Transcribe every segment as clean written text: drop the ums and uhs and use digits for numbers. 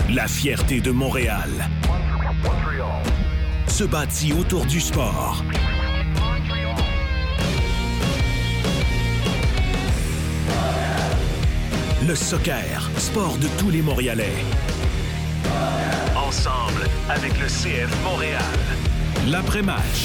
La fierté de Montréal se bâtit autour du sport. Le soccer, sport de tous les Montréalais. Ensemble avec le CF Montréal. L'après-match.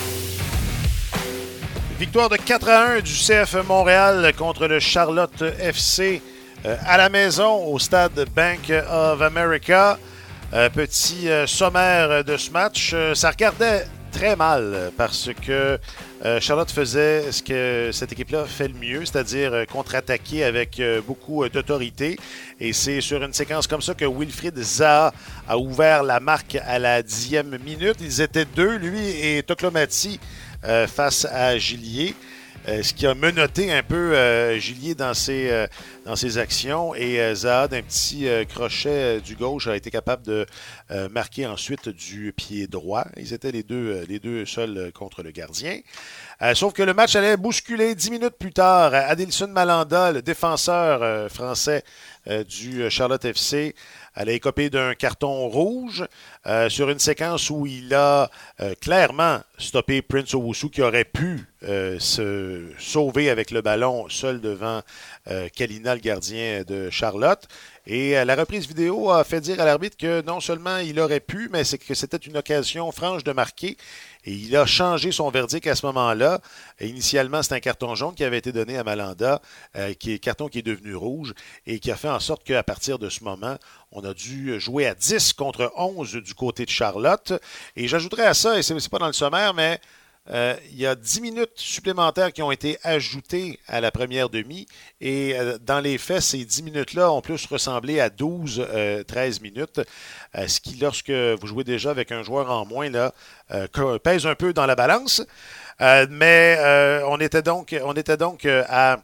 Victoire de 4-1 du CF Montréal contre le Charlotte FC à la maison au stade Bank of America. Petit sommaire de ce match. Ça regardait très mal parce que Charlotte faisait ce que cette équipe-là fait le mieux, c'est-à-dire contre-attaquer avec beaucoup d'autorité. Et c'est sur une séquence comme ça que Wilfried Zaha a ouvert la marque à la 10e minute. Ils étaient deux, lui et Toclomati, face à Gillier. Ce qui a menotté un peu Gillier dans ses actions. Et Zaha, d'un petit crochet du gauche, a été capable de marquer ensuite du pied droit. Ils étaient les deux seuls contre le gardien. Sauf que le match allait bousculer 10 minutes plus tard. Adilson Malanda, le défenseur français du Charlotte FC, allait écoper d'un carton rouge sur une séquence où il a clairement stoppé Prince Owusu qui aurait pu se sauver avec le ballon seul devant Kalina, le gardien de Charlotte. Et la reprise vidéo a fait dire à l'arbitre que non seulement il aurait pu, mais c'est que c'était une occasion franche de marquer. Et il a changé son verdict à ce moment-là. Et initialement, c'est un carton jaune qui avait été donné à Malanda, carton qui est devenu rouge et qui a fait en sorte qu'à partir de ce moment, on a dû jouer à 10 contre 11 du côté de Charlotte. Et j'ajouterais à ça, et c'est pas dans le sommaire, mais il y a 10 minutes supplémentaires qui ont été ajoutées à la première demi. Et dans les faits, ces 10 minutes-là ont plus ressemblé à 12-13 minutes. Ce qui, lorsque vous jouez déjà avec un joueur en moins, là, pèse un peu dans la balance. Mais on était donc à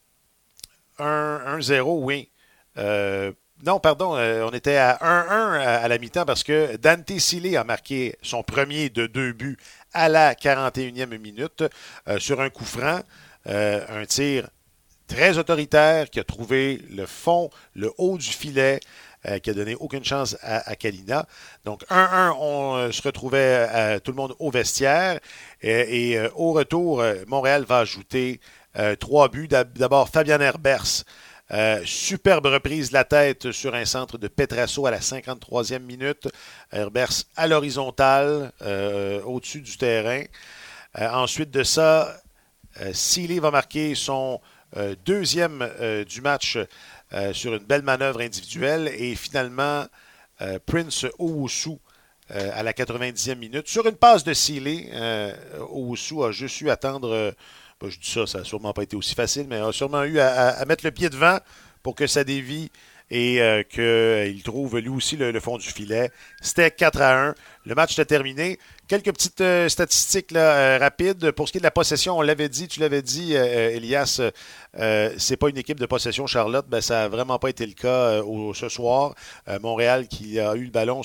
1-0, oui. Non, pardon, on était à 1-1 à la mi-temps parce que Dante Sile a marqué son premier de 2 buts à la 41e minute sur un coup franc, un tir très autoritaire qui a trouvé le fond, le haut du filet, qui a donné aucune chance à Kalina. Donc 1-1, on se retrouvait tout le monde au vestiaire et au retour, Montréal va ajouter 3 buts. D'abord Fabian Herbers. Superbe reprise de la tête sur un centre de Petrasso à la 53e minute. Herbers à l'horizontale, au-dessus du terrain. Ensuite de ça, Sealy va marquer son deuxième du match sur une belle manœuvre individuelle. Et finalement, Prince Owusu à la 90e minute. Sur une passe de Sealy, Owusu a juste eu à attendre... je dis ça, ça n'a sûrement pas été aussi facile, mais a sûrement eu à mettre le pied devant pour que ça dévie et qu'il trouve lui aussi le fond du filet. C'était 4-1. Le match était terminé. Quelques petites statistiques là, rapides. Pour ce qui est de la possession, on l'avait dit, tu l'avais dit, Elias, c'est pas une équipe de possession Charlotte. Ben, ça n'a vraiment pas été le cas ce soir. Montréal qui a eu le ballon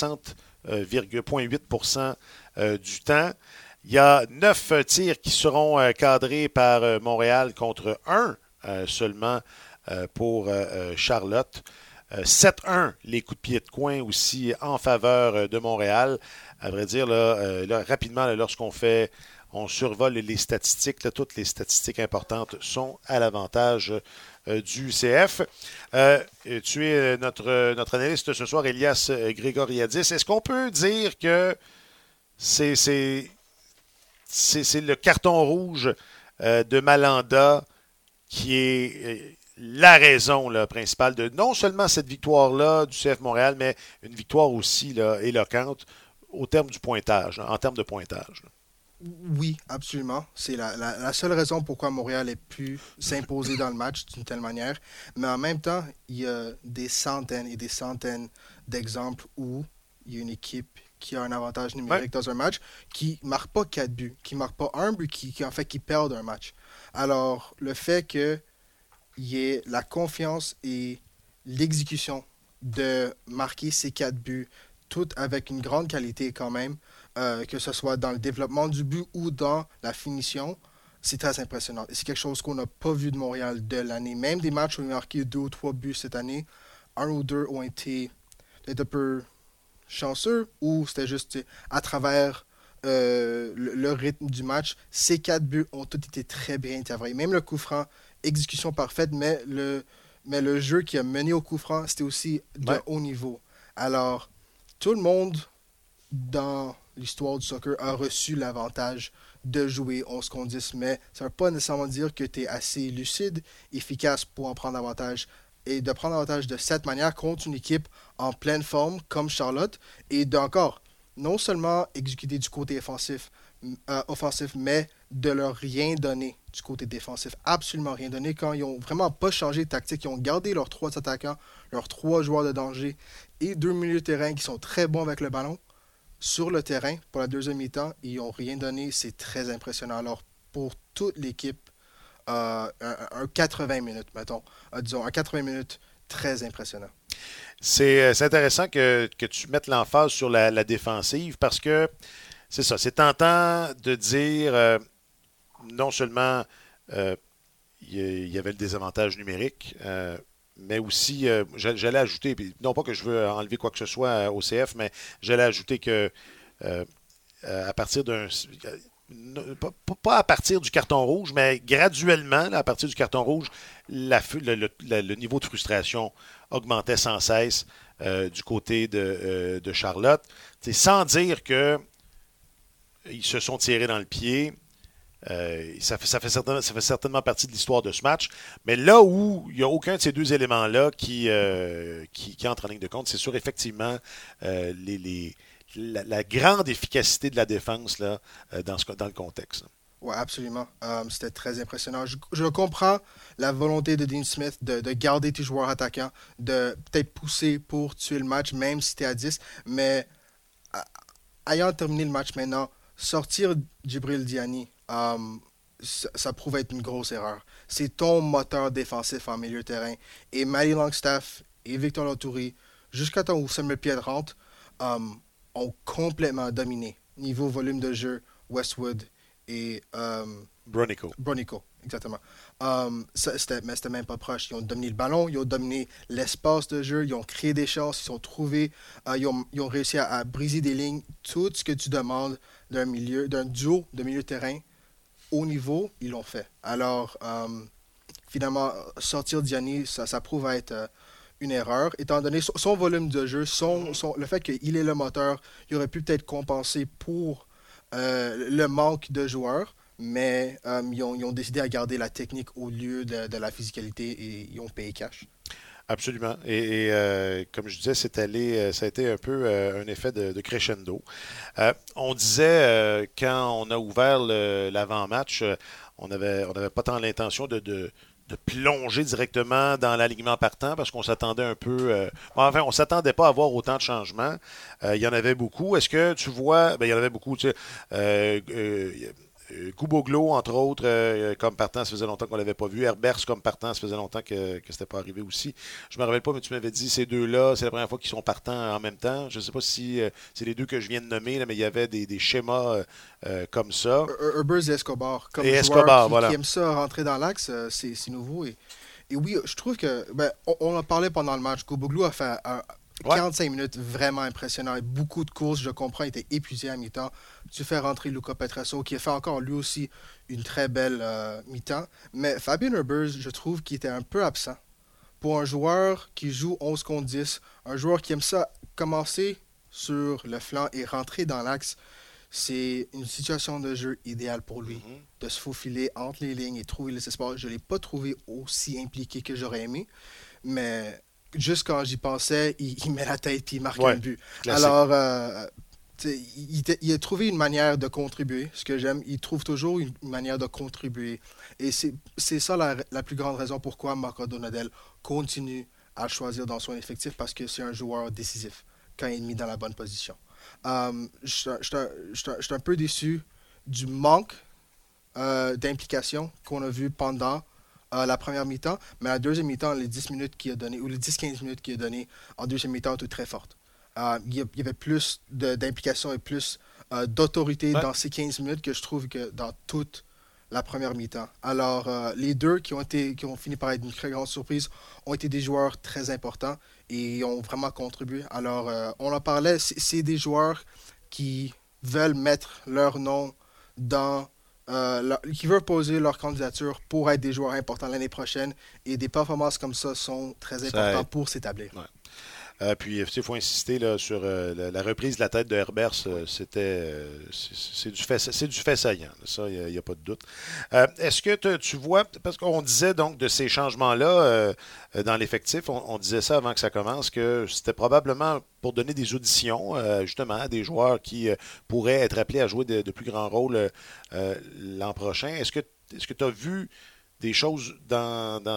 60,8% du temps. Il y a 9 tirs qui seront cadrés par Montréal contre 1 seulement pour Charlotte. 7-1 les coups de pied de coin aussi en faveur de Montréal. À vrai dire, là, rapidement, là, lorsqu'on survole les statistiques, là, toutes les statistiques importantes sont à l'avantage du CF. Tu es notre analyste ce soir, Elias Grégoriadis. Est-ce qu'on peut dire que c'est le carton rouge de Malanda qui est la raison là, principale de non seulement cette victoire-là du CF Montréal, mais une victoire aussi là, éloquente en termes de pointage. Là. Oui, absolument. C'est la seule raison pourquoi Montréal ait pu s'imposer dans le match d'une telle manière. Mais en même temps, il y a des centaines et des centaines d'exemples où il y a une équipe qui a un avantage numérique dans un match, qui ne marque pas 4 buts, qui ne marque pas un but, qui perd un match. Alors, le fait qu'il y ait la confiance et l'exécution de marquer ces 4 buts, tout avec une grande qualité quand même, que ce soit dans le développement du but ou dans la finition, c'est très impressionnant. Et c'est quelque chose qu'on n'a pas vu de Montréal de l'année. Même des matchs où ils ont marqué 2 ou 3 buts cette année, 1 ou 2 ont été peut-être un peu chanceux ou c'était juste à travers le rythme du match. Ces 4 buts ont tous été très bien intervenus. Même le coup franc, exécution parfaite, mais le jeu qui a mené au coup franc, c'était aussi de haut niveau. Alors, tout le monde dans l'histoire du soccer a reçu l'avantage de jouer 11 contre 10, mais ça ne veut pas nécessairement dire que tu es assez lucide, efficace pour en prendre avantage. Et de prendre avantage de cette manière contre une équipe en pleine forme comme Charlotte, et d'encore, non seulement exécuter du côté offensif, mais de leur rien donner du côté défensif. Absolument rien donné. Quand ils n'ont vraiment pas changé de tactique, ils ont gardé leurs 3 attaquants, leurs 3 joueurs de danger et 2 milieux de terrain qui sont très bons avec le ballon sur le terrain pour la deuxième mi-temps. Ils n'ont rien donné. C'est très impressionnant. Alors, pour toute l'équipe, un 80 minutes, mettons. Disons, un 80 minutes très impressionnant. C'est intéressant que tu mettes l'emphase sur la défensive parce que c'est ça. C'est tentant de dire non seulement il y avait le désavantage numérique, mais aussi, j'allais ajouter, non pas que je veux enlever quoi que ce soit au CF, mais j'allais ajouter que à partir d'un... Pas à partir du carton rouge, mais graduellement, là, à partir du carton rouge, le niveau de frustration augmentait sans cesse du côté de Charlotte. T'sais, sans dire que ils se sont tirés dans le pied. Ça fait certainement partie de l'histoire de ce match. Mais là où il n'y a aucun de ces deux éléments-là qui entre en ligne de compte, c'est sûr, effectivement, la grande efficacité de la défense là, dans le contexte. Oui, absolument. C'était très impressionnant. Je comprends la volonté de Dean Smith de garder tes joueurs attaquants, de peut-être pousser pour tuer le match, même si tu es à 10. Mais ayant terminé le match maintenant, sortir Djibril Diani, ça prouve être une grosse erreur. C'est ton moteur défensif en milieu de terrain. Et Matty Longstaff et Victor Loturi, jusqu'à temps où Samuel Piet rentre, ont complètement dominé. Niveau volume de jeu, Westwood et Bronico, exactement. Mais c'était même pas proche. Ils ont dominé le ballon, ils ont dominé l'espace de jeu, ils ont créé des chances, ils ont trouvé, ils ont réussi à briser des lignes. Tout ce que tu demandes d'un duo de milieu de terrain haut niveau, ils l'ont fait. Alors, finalement, sortir Diani, ça prouve être une erreur, étant donné son volume de jeu, le fait qu'il est le moteur, il aurait pu peut-être compenser pour le manque de joueurs, mais ils ont décidé à garder la technique au lieu de la physicalité et ils ont payé cash. Absolument. Et comme je disais, ça a été un peu un effet de crescendo. On disait, quand on a ouvert l'avant-match, on n'avait pas tant l'intention de plonger directement dans l'alignement partant parce qu'on s'attendait un peu... enfin, on ne s'attendait pas à avoir autant de changements. Il y en avait beaucoup. Est-ce que tu vois... il y en avait beaucoup, tu sais... Gouboglo, entre autres, comme partant, ça faisait longtemps qu'on ne l'avait pas vu. Herbers, comme partant, ça faisait longtemps que ce n'était pas arrivé aussi. Je ne me rappelle pas, mais tu m'avais dit, ces deux-là, c'est la première fois qu'ils sont partants en même temps. Je ne sais pas si c'est les deux que je viens de nommer, là, mais il y avait des schémas comme ça. Herbers et Escobar, comme joueurs qui aiment ça rentrer dans l'axe, c'est nouveau. Et oui, je trouve que, on en parlait pendant le match. Gouboglo a fait 45 minutes vraiment impressionnant. Beaucoup de courses, je comprends, il était épuisé à mi-temps. Tu fais rentrer Luca Petrasso, qui a fait encore lui aussi une très belle mi-temps. Mais Fabien Herbers, je trouve qu'il était un peu absent. Pour un joueur qui joue 11 contre 10, un joueur qui aime ça commencer sur le flanc et rentrer dans l'axe, c'est une situation de jeu idéale pour lui. De se faufiler entre les lignes et trouver les espaces. Je ne l'ai pas trouvé aussi impliqué que j'aurais aimé, mais... Juste quand j'y pensais, il met la tête et il marque un but. Classique. Alors, il a trouvé une manière de contribuer. Ce que j'aime, il trouve toujours une manière de contribuer. Et c'est ça la plus grande raison pourquoi Marco Donadel continue à le choisir dans son effectif, parce que c'est un joueur décisif quand il est mis dans la bonne position. Je suis un peu déçu du manque d'implication qu'on a vu pendant la première mi-temps, mais la deuxième mi-temps, les 10 minutes qu'il a donné, ou les 10-15 minutes qu'il a donné en deuxième mi-temps étaient très fortes. Il y avait plus d'implication et plus d'autorité dans ces 15 minutes que je trouve que dans toute la première mi-temps. Alors, les deux qui ont fini par être une très grande surprise ont été des joueurs très importants et ont vraiment contribué. Alors, on en parlait, c'est des joueurs qui veulent mettre leur nom dans qui veulent poser leur candidature pour être des joueurs importants l'année prochaine et des performances comme ça sont très importantes pour s'établir. Ouais. Puis, il faut insister là, sur la reprise de la tête de Herbert. C'est du fait saillant. Ça, il n'y a pas de doute. Est-ce que tu vois, parce qu'on disait donc de ces changements-là dans l'effectif, on disait ça avant que ça commence, que c'était probablement pour donner des auditions, justement, à des joueurs qui pourraient être appelés à jouer de plus grands rôles l'an prochain. Est-ce que tu as vu des choses dans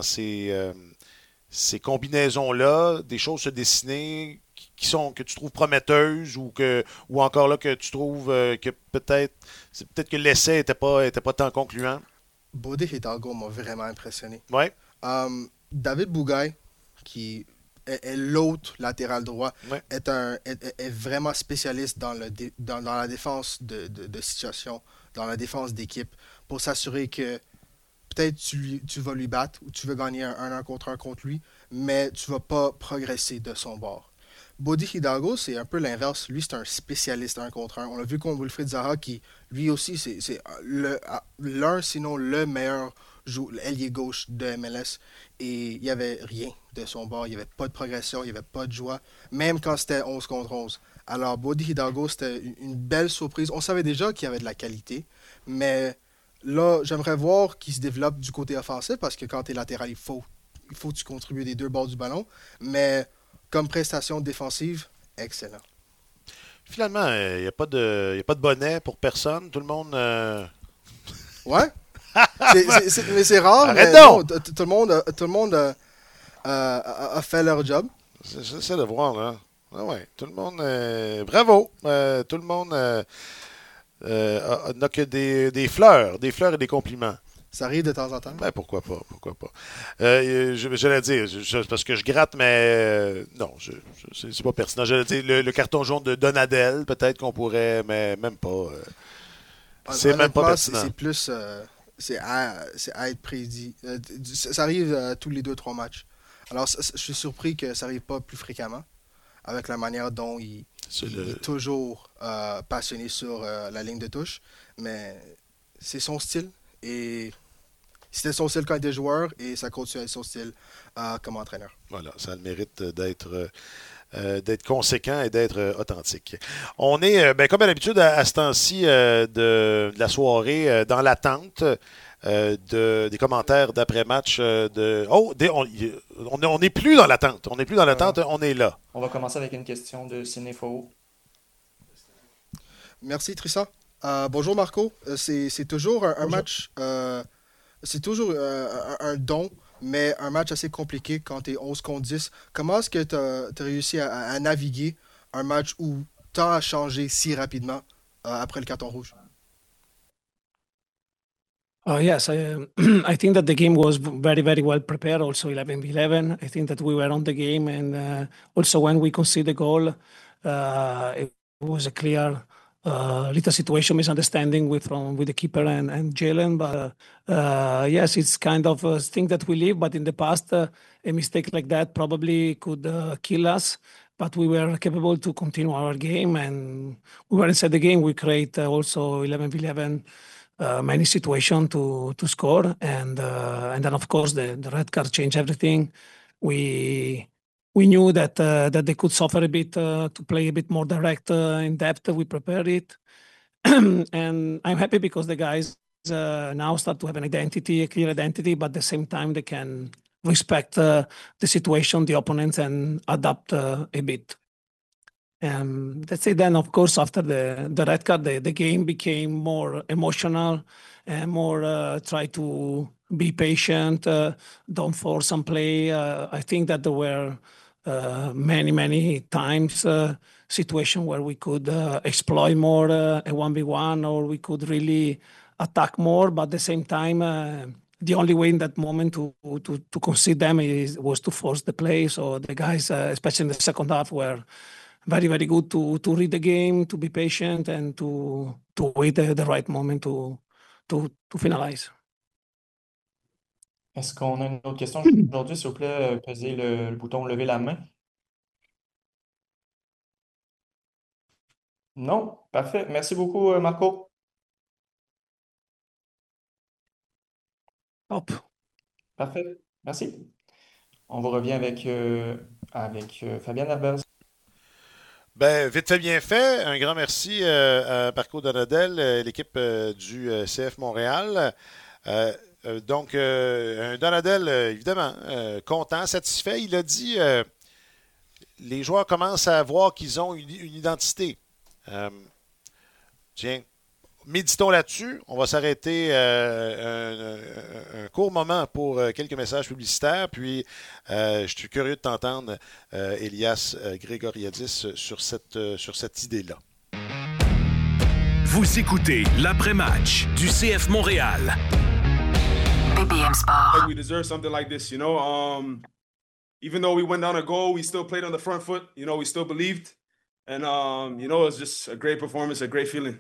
ces combinaisons-là, des choses se dessiner que tu trouves prometteuses ou encore là que tu trouves que peut-être que l'essai était pas tant concluant? Bodé Hidalgo m'a vraiment impressionné. Ouais, David Bougaï, qui est l'autre latéral droit, ouais. est vraiment spécialiste dans la défense de situation, dans la défense d'équipe, pour s'assurer que peut-être tu vas lui battre ou tu veux gagner un contre un contre lui, mais tu vas pas progresser de son bord. Bodhi Hidalgo, c'est un peu l'inverse. Lui, c'est un spécialiste un contre un. On l'a vu contre Wilfried Zaha, qui, lui aussi, c'est l'un, sinon le meilleur ailier gauche de MLS. Et il n'y avait rien de son bord. Il n'y avait pas de progression, il n'y avait pas de joie, même quand c'était 11 contre 11. Alors, Bodhi Hidalgo, c'était une belle surprise. On savait déjà qu'il y avait de la qualité, mais là, j'aimerais voir qu'il se développe du côté offensif, parce que quand tu es latéral, il faut que tu contribues des deux bords du ballon. Mais comme prestation défensive, excellent. Finalement, il n'y a pas de bonnet pour personne. Tout le monde. Ouais. Mais c'est rare. Arrête Mais donc! non, tout le monde a fait leur job. J'essaie de voir, là. Ah ouais, tout le monde. Bravo! Tout le monde n'a que des fleurs et des compliments. Ça arrive de temps en temps. Ben, pourquoi pas, pourquoi pas. J'allais dire, parce que je gratte, mais non, c'est pas pertinent. J'allais dire, le carton jaune de Donadel, peut-être qu'on pourrait, mais même pas. C'est même pas pertinent. C'est plus, c'est à être prédit. Ça arrive tous les 2-3 matchs. Alors, je suis surpris que ça arrive pas plus fréquemment, avec la manière dont il est toujours passionné sur la ligne de touche. Mais c'est son style. Et c'était son style quand il était joueur et ça continue à être son style comme entraîneur. Voilà, ça a le mérite d'être conséquent et d'être authentique. On est, comme à l'habitude, à ce temps-ci de la soirée, dans l'attente des commentaires d'après-match. On n'est plus dans l'attente. On n'est plus dans l'attente, on est là. On va commencer avec une question de Cinéfo. Merci, Tristan. Bonjour, Marco. C'est toujours un match... c'est toujours un don, mais un match assez compliqué quand tu es 11 contre 10. Comment est-ce que tu as réussi à naviguer un match où tant a changé si rapidement après le carton rouge? Yes, I think that the game was very, very well prepared. Also, 11-11. I think that we were on the game, and also when we conceded the goal, it was a clear little situation misunderstanding with the keeper and Jalen. But yes, it's kind of a thing that we live. But in the past, a mistake like that probably could kill us. But we were capable to continue our game, and we were inside the game. We create also 11-11. Many situations to score, and then of course the red card changed everything. We knew that they could suffer a bit to play a bit more direct in depth. We prepared it, and I'm happy because the guys now start to have an identity, a clear identity, but at the same time they can respect the situation, the opponents, and adapt a bit. That's it. Then, of course, after the red card, the game became more emotional and more try to be patient, don't force some play. I think that there were many times situation where we could exploit more a 1v1, or we could really attack more. But at the same time, the only way in that moment to concede them was to force the play. So the guys, especially in the second half, were very, very good to read the game, to be patient, and to wait the right moment to to finalize. Est-ce qu'on a une autre question aujourd'hui? S'il vous plaît, pesez le bouton lever la main. Non? Parfait. Merci beaucoup, Marco. Hop. Parfait. Merci. On vous revient avec Fabien Herbert. Ben, vite fait, bien fait. Un grand merci à Marco Donadel, l'équipe du CF Montréal. Un Donadel, évidemment, content, satisfait. Il a dit les joueurs commencent à voir qu'ils ont une identité. Tiens, méditons là-dessus. On va s'arrêter un court moment pour quelques messages publicitaires. Puis, je suis curieux de t'entendre, Elias Grégoriadis, sur cette idée-là. Vous écoutez l'après-match du CF Montréal. BBM Sport. We deserve something like this, you know. Even though we went down a goal, we still played on the front foot. You know, we still believed. And, you know, it was just a great performance, a great feeling.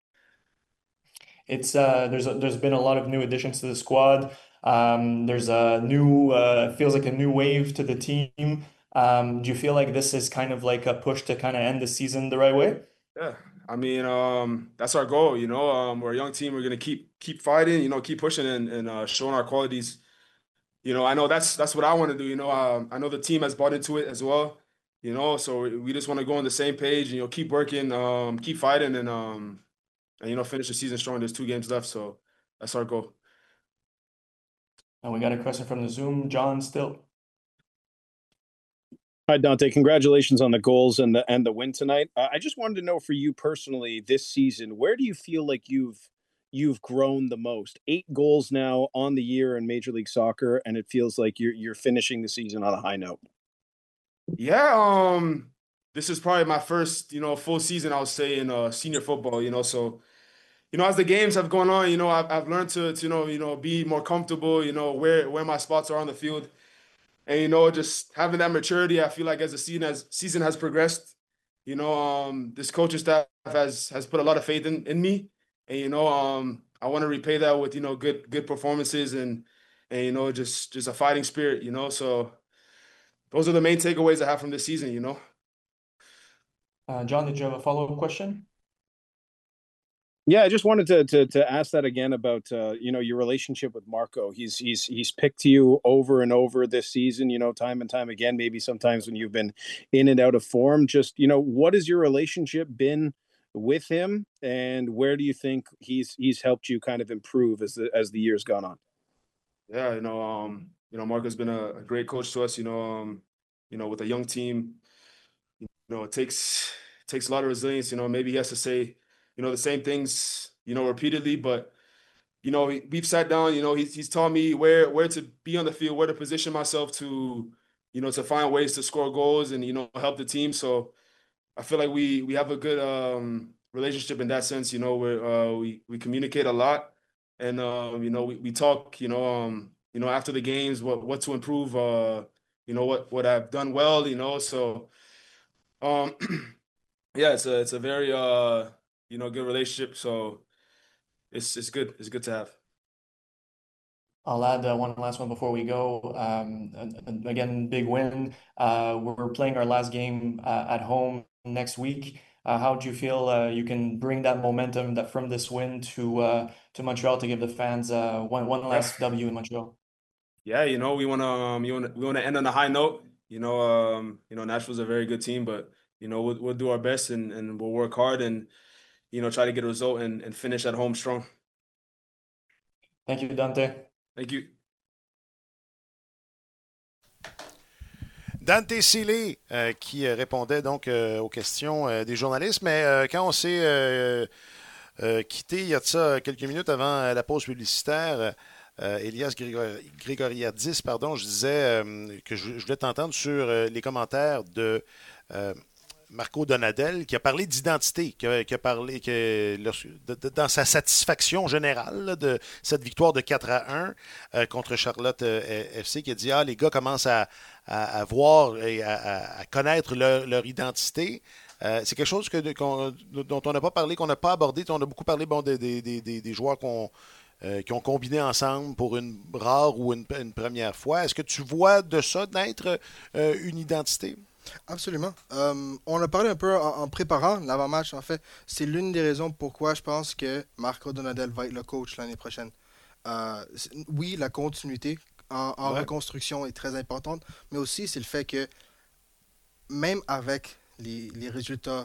It's there's been a lot of new additions to the squad. There's a new feels like a new wave to the team. Do you feel like this is kind of like a push to kind of end the season the right way? Yeah, I mean, that's our goal. You know, we're a young team. We're gonna keep fighting. You know, keep pushing and showing our qualities. You know, I know that's what I want to do. You know, I know the team has bought into it as well. You know, so we just want to go on the same page. You know, keep working, keep fighting, and you know, finish the season strong. There's 2 games left, so that's our goal. And we got a question from the Zoom, John Still. Hi, Dante. Congratulations on the goals and the win tonight. I just wanted to know for you personally this season, where do you feel like you've grown the most? 8 goals now on the year in Major League Soccer, and it feels like you're finishing the season on a high note. Yeah, this is probably my first, you know, full season, I would say, in senior football, you know, so, you know, as the games have gone on, you know, I've learned to you know, be more comfortable, you know, where my spots are on the field. And, you know, just having that maturity, I feel like as the season has progressed, you know, this coaching staff has put a lot of faith in me. And, you know, I want to repay that with, you know, good performances and you know, just a fighting spirit, you know, so those are the main takeaways I have from this season, you know. John, did you have a follow-up question? Yeah, I just wanted to ask that again about you know, your relationship with Marco. He's picked you over and over this season, you know, time and time again, maybe sometimes when you've been in and out of form. Just, you know, what has your relationship been with him, and where do you think he's helped you kind of improve as the years gone on? Yeah, you know, Marco's been a great coach to us, you know, with a young team, you know, it takes a lot of resilience, you know, maybe he has to say, you know, the same things, you know, repeatedly, but, you know, we've sat down, you know, he's taught me where to be on the field, where to position myself to, you know, to find ways to score goals and, you know, help the team. So I feel like we have a good relationship in that sense, you know, where we communicate a lot. And, you know, we talk, you know, after the games, what to improve, you know, what I've done well, you know, so, yeah, it's a very, you know, good relationship. So it's good. It's good to have. I'll add one last one before we go. Again, big win. We're playing our last game at home next week. How do you feel you can bring that momentum that from this win to Montreal to give the fans one last W in Montreal? Yeah, you know, we wanna end on a high note. You know, Nashville's a very good team, but you know, we'll do our best and we'll work hard and, you know, try to get a result and finish at home strong. Thank you, Dante. Thank you. Dante Sealy qui répondait donc aux questions des journalistes, mais quand on s'est quitté il y a de ça quelques minutes avant la pause publicitaire, Elias Grégoriadis, pardon, je disais que je voulais t'entendre sur les commentaires de Marco Donadel, qui a parlé d'identité, qui a parlé dans sa satisfaction générale là, de cette victoire de 4-1 contre Charlotte FC, qui a dit les gars commencent à voir et à connaître leur identité. C'est quelque chose dont on n'a pas parlé, qu'on n'a pas abordé. On a beaucoup parlé des joueurs qui ont combiné ensemble pour une rare ou une première fois. Est-ce que tu vois de ça naître une identité? Absolument. On a parlé un peu en préparant l'avant-match, en fait. C'est l'une des raisons pourquoi je pense que Marco Donadel va être le coach l'année prochaine. Oui, la continuité en reconstruction est très importante, mais aussi c'est le fait que même avec les résultats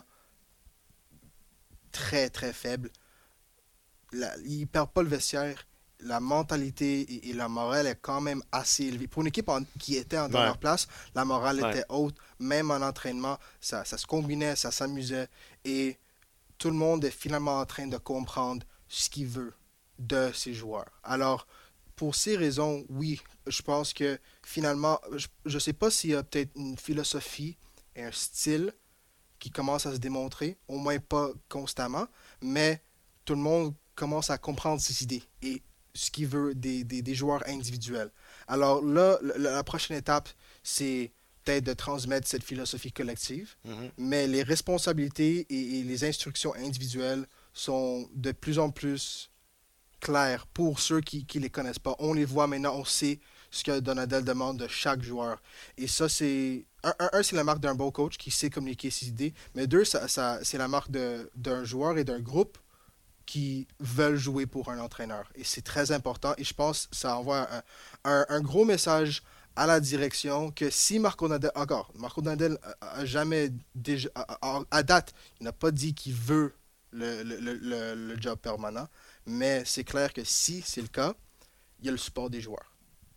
très, très faibles, il ne perd pas le vestiaire. La mentalité et la morale est quand même assez élevée. Pour une équipe qui était en dernière place, la morale était haute. Même en entraînement, ça se combinait, ça s'amusait. Et tout le monde est finalement en train de comprendre ce qu'il veut de ses joueurs. Alors, pour ces raisons, oui, je pense que finalement, je ne sais pas s'il y a peut-être une philosophie et un style qui commence à se démontrer, au moins pas constamment, mais tout le monde commence à comprendre ses idées et ce qu'il veut des joueurs individuels. Alors là, la prochaine étape, c'est peut-être de transmettre cette philosophie collective, mais les responsabilités et les instructions individuelles sont de plus en plus claires pour ceux qui ne les connaissent pas. On les voit maintenant, on sait ce que Donadel demande de chaque joueur. Et ça, c'est... c'est la marque d'un bon coach qui sait communiquer ses idées, mais deux, c'est la marque d'un joueur et d'un groupe qui veulent jouer pour un entraîneur. Et c'est très important. Et je pense que ça envoie un gros message à la direction que si Marco Donadel a jamais, déjà, à date, il n'a pas dit qu'il veut le job permanent, mais c'est clair que si c'est le cas, il y a le support des joueurs.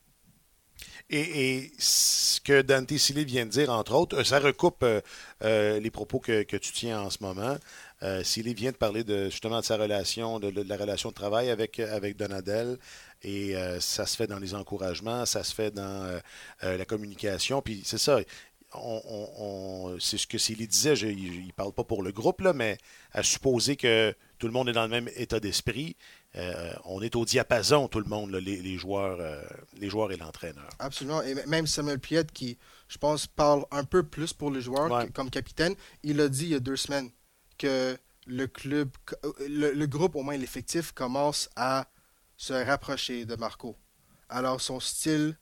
Et ce que Dante Sili vient de dire, entre autres, ça recoupe les propos que tu tiens en ce moment. Sili vient de parler justement de sa relation, de la relation de travail avec Donadel. Et ça se fait dans les encouragements, ça se fait dans la communication. Puis c'est ça, c'est ce que Sili disait, il ne parle pas pour le groupe, là, mais à supposer que tout le monde est dans le même état d'esprit, on est au diapason, tout le monde, là, les joueurs et l'entraîneur. Absolument. Et même Samuel Piette, qui, je pense, parle un peu plus pour les joueurs comme capitaine, il a dit il y a 2 semaines que le club, le groupe, au moins l'effectif, commence à se rapprocher de Marco. Alors, son style,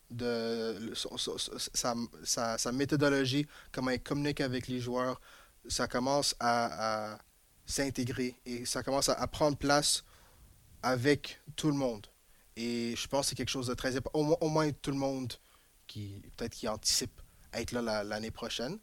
sa méthodologie, comment il communique avec les joueurs, ça commence à s'intégrer et ça commence à prendre place avec tout le monde. Et je pense que c'est quelque chose de très important. Au moins tout le monde qui anticipe être là l'année prochaine.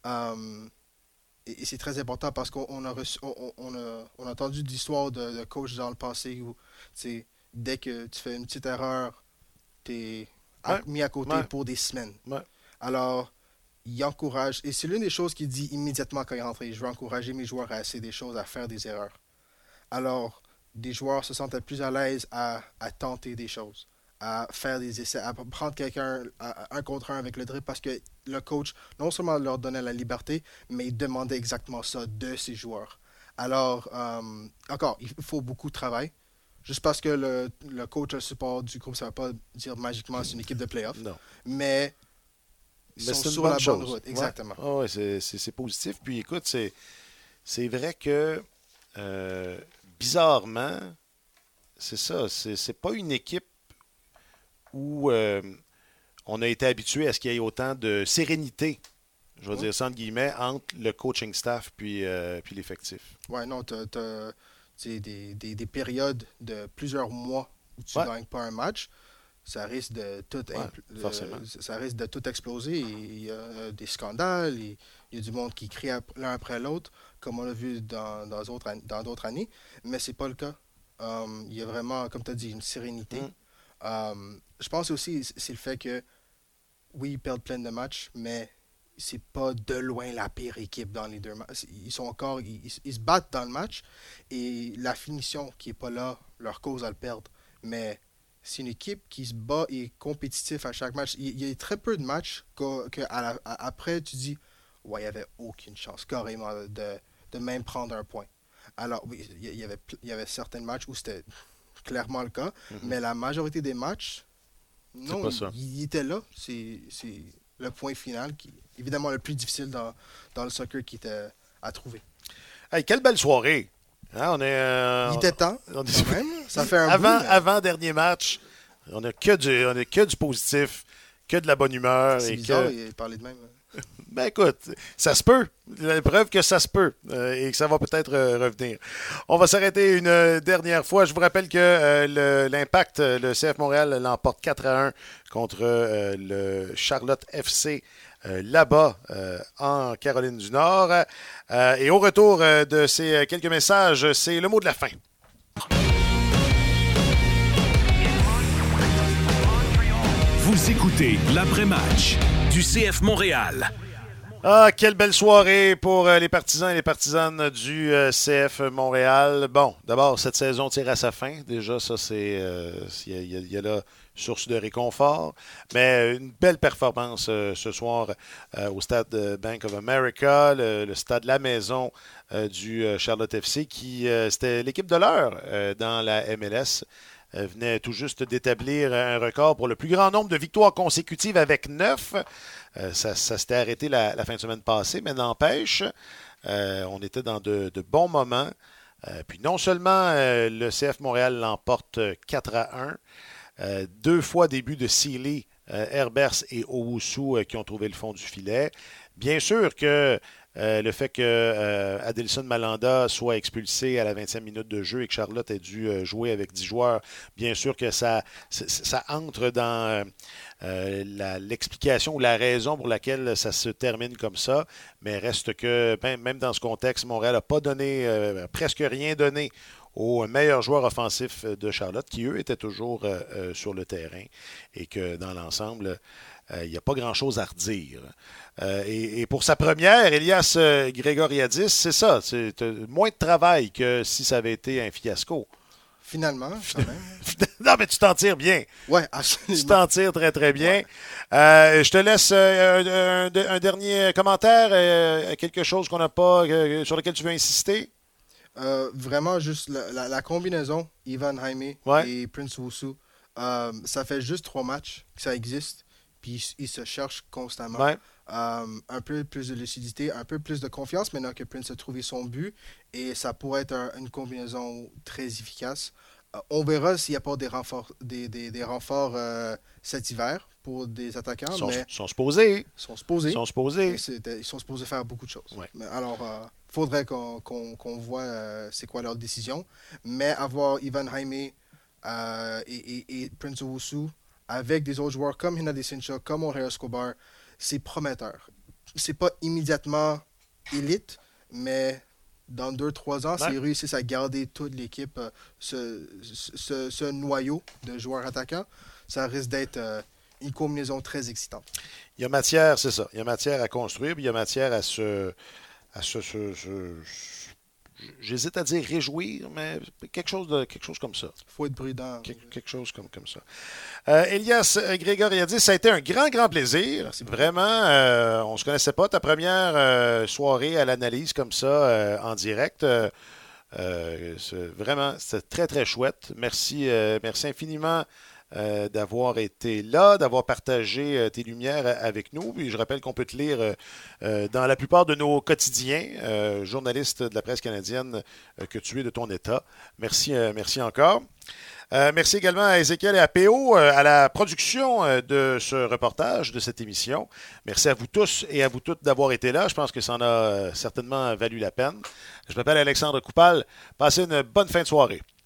Et c'est très important parce qu'on a entendu d'histoires de coachs dans le passé où dès que tu fais une petite erreur, tu es mis à côté pour des semaines. Alors, il encourage, et c'est l'une des choses qu'il dit immédiatement quand il rentre. Je veux encourager mes joueurs à essayer des choses, à faire des erreurs. Alors, des joueurs se sentent plus à l'aise à tenter des choses, à faire des essais, à prendre quelqu'un un contre un avec le dribble parce que le coach non seulement leur donnait la liberté, mais il demandait exactement ça de ses joueurs. Alors, encore, il faut beaucoup de travail. Juste parce que le coach a le support du groupe, ça ne va pas dire magiquement que c'est une équipe de playoff. Non. Mais ils sont sur la bonne route. Exactement. Ouais. C'est positif. Puis écoute, c'est vrai que bizarrement, c'est ça. C'est pas une équipe où on a été habitué à ce qu'il y ait autant de sérénité, je vais dire ça entre guillemets, entre le coaching staff puis l'effectif. Ouais, non, t'as des périodes de plusieurs mois où tu ne gagnes pas un match. Ça risque de tout exploser. Il y a des scandales, il y a du monde qui crie l'un après l'autre, comme on l'a vu dans d'autres années. Mais c'est pas le cas. Il y a vraiment, comme tu as dit, une sérénité. Je pense aussi c'est le fait que, oui, ils perdent plein de matchs, mais c'est pas de loin la pire équipe dans les 2 matchs. Ils se battent dans le match et la finition qui est pas là leur cause à le perdre. Mais c'est une équipe qui se bat et est compétitive à chaque match. Il y a très peu de matchs après tu dis ouais, il n'y avait aucune chance carrément de même prendre un point. Alors oui, il y avait certains matchs où c'était clairement le cas, mais la majorité des matchs, non, il était là. C'est le point final qui évidemment le plus difficile dans le soccer qui était à trouver. Hey, quelle belle soirée! Hein, Il était temps, quand même. Ça fait un avant dernier match, on a que du positif, que de la bonne humeur. C'est bizarre, il parlait de même. Ben écoute, ça se peut. La preuve que ça se peut et que ça va peut-être revenir. On va s'arrêter une dernière fois. Je vous rappelle que l'Impact, le CF Montréal l'emporte 4-1 contre le Charlotte FC là-bas en Caroline du Nord. Et au retour de ces quelques messages, c'est le mot de la fin. Vous écoutez l'après-match du CF Montréal. Ah, quelle belle soirée pour les partisans et les partisanes du CF Montréal. Bon, d'abord, cette saison tire à sa fin. Déjà, ça, c'est... Il y a là source de réconfort. Mais une belle performance ce soir au stade Bank of America, le stade La Maison du Charlotte FC, qui c'était l'équipe de l'heure dans la MLS. Venait tout juste d'établir un record pour le plus grand nombre de victoires consécutives avec 9. Ça s'était arrêté la fin de semaine passée, mais n'empêche, on était dans de bons moments. Puis non seulement le CF Montréal l'emporte 4-1, 2 fois des buts de Sealy, Herbers et Owusu qui ont trouvé le fond du filet. Bien sûr que le fait que Adilson Malanda soit expulsé à la 20e minute de jeu et que Charlotte ait dû jouer avec 10 joueurs, bien sûr que ça entre dans l'explication ou la raison pour laquelle ça se termine comme ça. Mais reste que, même dans ce contexte, Montréal n'a pas donné, presque rien donné aux meilleurs joueurs offensifs de Charlotte, qui, eux, étaient toujours sur le terrain et que, dans l'ensemble, il n'y a pas grand-chose à redire. Et pour sa première, Elias Grégoriadis, c'est ça. C'est moins de travail que si ça avait été un fiasco. Finalement, quand même. Non, mais tu t'en tires bien. Oui, absolument. Tu t'en tires très, très bien. Ouais. Je te laisse un dernier commentaire, quelque chose qu'on n'a pas, sur lequel tu veux insister. Vraiment, juste la combinaison Ivan Jaime et Prince Owusu, ça fait juste 3 matchs que ça existe. Puis ils se cherchent constamment. Ouais. Un peu plus de lucidité, un peu plus de confiance maintenant que Prince a trouvé son but. Et ça pourrait être une combinaison très efficace. On verra s'il n'y a pas des renforts, des renforts cet hiver pour des attaquants. Ils sont supposés. Ils sont supposés. Ils sont supposés faire beaucoup de choses. Ouais. Alors, il faudrait qu'on voit c'est quoi leur décision. Mais avoir Ivan Jaime et Prince Owusu avec des autres joueurs comme Hina Desincha, comme Jorge Escobar, c'est prometteur. C'est pas immédiatement élite, mais dans 2-3 ans, s'ils réussissent à garder toute l'équipe, ce noyau de joueurs attaquants, ça risque d'être une combinaison très excitante. Il y a matière, c'est ça. Il y a matière à construire, puis il y a matière à se j'hésite à dire réjouir, mais quelque chose comme ça. Il faut être prudent. Quelque chose comme ça. Elias Grégoriadis, ça a été un grand plaisir. Merci beaucoup. Vraiment, on ne se connaissait pas. Ta première soirée à l'analyse comme ça, en direct. C'était très, très chouette. Merci infiniment d'avoir été là, d'avoir partagé tes lumières avec nous. Puis je rappelle qu'on peut te lire dans la plupart de nos quotidiens, journaliste de la presse canadienne que tu es de ton état. Merci encore. Merci également à Ézéchiel et à PO à la production de ce reportage, de cette émission. Merci à vous tous et à vous toutes d'avoir été là. Je pense que ça en a certainement valu la peine. Je m'appelle Alexandre Coupal. Passez une bonne fin de soirée.